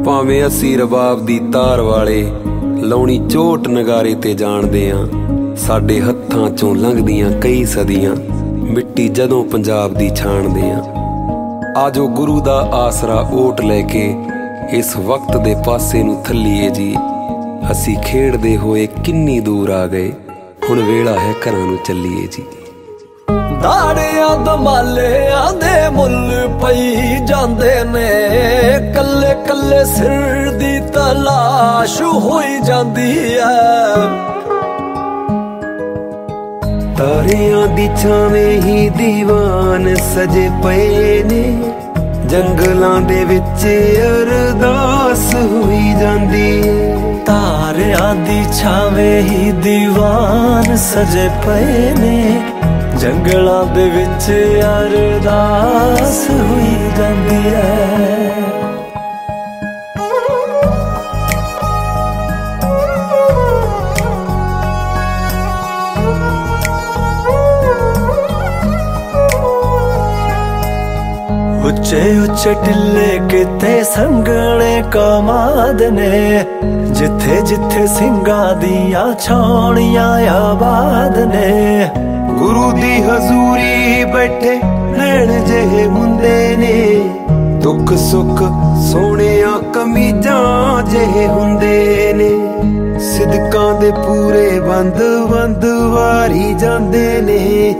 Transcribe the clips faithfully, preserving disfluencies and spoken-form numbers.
ਭਾਵੇਂ ਅਸੀਂ ਰਬਾਬ ਦੀ ਤਾਰ ਵਾਲੇ ਲਾਉਣੀ ਝੋਟ ਨਗਾਰੇ ਤੇ ਜਾਣਦੇ ਆਂ। ਸਾਡੇ ਹੱਥਾਂ ਚੋਂ ਲੰਘਦੀਆਂ ਕਈ ਸਦੀਆਂ ਮਿੱਟੀ ਜਦੋਂ ਪੰਜਾਬ ਦੀ ਛਾਣਦੇ ਆਂ। ਆਜੋ ਗੁਰੂ ਦਾ ਆਸਰਾ ਓਟ ਲੈ ਕੇ ਇਸ ਵਕਤ ਦੇ ਪਾਸੇ ਨੂੰ ਥੱਲੀਏ ਜੀ। ਅਸੀਂ ਖੇਡਦੇ ਹੋਏ ਕਿੰਨੀ ਦੂਰ ਆ ਗਏ, ਹੁਣ ਵੇਲਾ ਹੈ ਘਰਾਂ ਨੂੰ ਚੱਲੀਏ ਜੀ। ਦਾੜਿਆਂ ਦਮਾਲਿਆਂ ਦੇ ਮੁੱਲ ਪਈ ਜਾਂਦੇ ਨੇ, ਕੱਲੇ ਕੱਲੇ ਸਿਰ ਦੀ ਤਲਾਸ਼ ਹੋਈ ਜਾਂਦੀ ਐ। ਤਾਰਿਆਂ ਦੀ ਛਾਵੇਂ ਹੀ ਦੀਵਾਨ ਸਜੇ ਪਏ ਨੇ, ਜੰਗਲਾਂ ਦੇ ਵਿੱਚ ਅਰਦਾਸ ਹੋਈ ਜਾਂਦੀ ਏ। ਤਾਰਿਆਂ ਦੀ ਛਾਵੇਂ ਹੀ ਦੀਵਾਨ ਸਜੇ ਪਏ ਨੇ, ਜੰਗਲਾਂ ਦੇ ਵਿੱਚ ਅਰਦਾਸ ਹੋਈ ਜਾਂਦੀ ਹੈ। ਉੱਚੇ ਉੱਚੇ ਟਿੱਲੇ ਕਿਤੇ ਸੰਘਣੇ ਕਮਾਦ ਨੇ, ਜਿੱਥੇ ਜਿੱਥੇ ਸਿੰਘਾਂ ਦੀਆਂ ਛਾਉਣੀਆਂ ਆਬਾਦ ਨੇ। ਗੁਰੂ ਦੀ ਹਜ਼ੂਰੀ ਬੈਠੇ ਨੈਣ ਜਿਹੇ ਹੁੰਦੇ ਨੇ, ਦੁੱਖ ਸੁੱਖ ਸੋਹਣਿਆਂ ਕਮੀਜ਼ਾਂ ਜਿਹੇ ਹੁੰਦੇ ਨੇ। ਸਿਦਕਾਂ ਦੇ ਪੂਰੇ ਬੰਦ ਬੰਦ ਵਾਰੀ ਜਾਂਦੇ ਨੇ,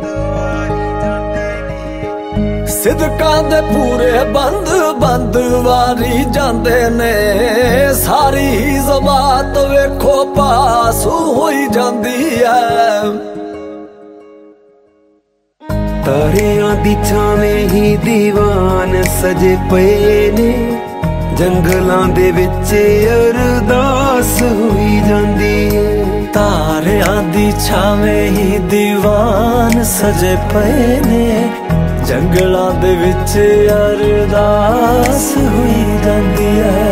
ਸਿਦਕਾਂ ਦੇ ਪੂਰੇ ਬੰਦ ਬੰਦ ਵਾਰੀ ਜਾਂਦੇ ਨੇ। ਸਾਰੀ ਜ਼ਮਾਤ ਵੇਖੋ ਪਾਸ ਹੋਈ ਜਾਂਦੀ ਐ। ਤਾਰਿਆਂ ਦੀ ਛਾਵੇਂ ਹੀ ਦੀਵਾਨ ਸਜੇ ਪਏ ਨੇ, ਜੰਗਲਾਂ ਦੇ ਵਿੱਚ ਅਰਦਾਸ ਹੋਈ ਜਾਂਦੀ ਏ। ਤਾਰਿਆਂ ਦੀ ਛਾਵੇਂ ਹੀ ਦੀਵਾਨ ਸਜੇ ਪਏ ਨੇ, ਜੰਗਲਾਂ ਦੇ ਵਿੱਚ ਅਰਦਾਸ ਹੋਈ ਜਾਂਦੀ ਹੈ।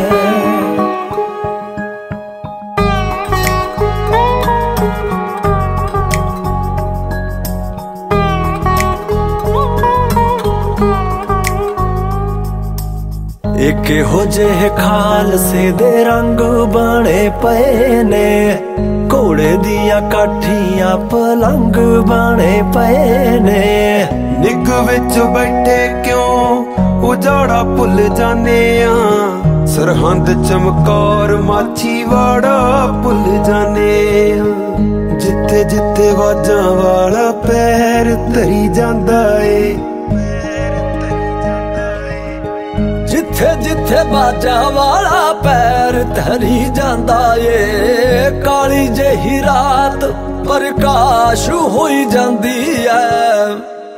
ਇੱਕ ਇਹੋ ਜਿਹੇ ਖਾਲਸੇ ਦੇ ਰੰਗ ਬਣੇ ਪਏ ਨੇ, ਘੋੜੇ ਦੀਆਂ ਕਾਠੀਆਂ ਪਲੰਗ ਬਣੇ ਪਏ ਨੇ। ਨਿੱਘ ਵਿੱਚ ਬੈਠੇ ਕਿਉਂ ਉਜਾੜਾ ਭੁੱਲ ਜਾਂਦੇ ਆ, ਸਰਹੰਦ ਚਮਕੌਰ ਮਾਛੀਵਾੜਾ ਭੁੱਲ ਜਾਂਦੇ ਆ। ਜਿੱਥੇ ਜਿੱਥੇ ਵਾਜਾਂ ਵਾਲਾ ਪੈਰ ਧਰੀ ਜਾਂਦਾ ਏ, ਜਿੱਥੇ ਜਿੱਥੇ ਬਾਜਾਂ ਵਾਲਾ ਪੈਰ ਧਰੀ ਜਾਂਦਾ ਏ। ਕਾਲੀ ਜਿਹੀ ਰਾਤ ਪ੍ਰਕਾਸ਼ ਹੋਈ ਜਾਂਦੀ ਐ।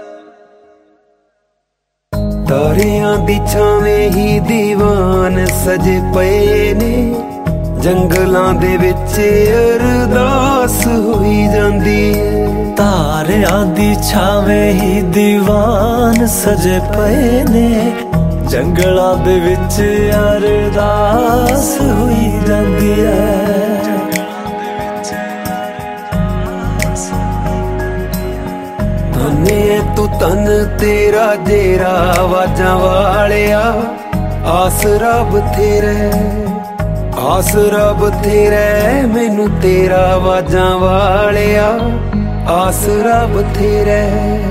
ਤਾਰਿਆਂ ਦੀ ਛਾਵੇਂ ਹੀ ਦੀਵਾਨ ਸਜੇ ਪਏ ਨੇ, ਜੰਗਲਾਂ ਦੇ ਵਿੱਚ ਅਰਦਾਸ ਹੋਈ ਜਾਂਦੀ ਏ। ਤਾਰਿਆਂ ਦੀ ਛਾਵੇਂ ਹੀ ਦੀਵਾਨ ਸਜੇ ਪਏ ਨੇ, ਜੰਗਲਾਂ ਦੇ ਵਿੱਚ ਅਰਦਾਸ ਹੋਈ ਜਾਂਦੀ ਹੈ। ਧੰਨੇ ਤੂੰ ਤਨ ਤੇਰਾ ਜੇਰਾ ਆਵਾਜ਼ਾਂ ਵਾਲਿਆ, ਆਸਰਾ ਬਥੇਰਾ ਆਸਰਾ ਬਥੇਰਾ ਮੈਨੂੰ ਤੇਰਾ ਆਵਾਜ਼ਾਂ ਵਾਲਿਆ, ਆਸਰਾ ਬਥੇਰਾ।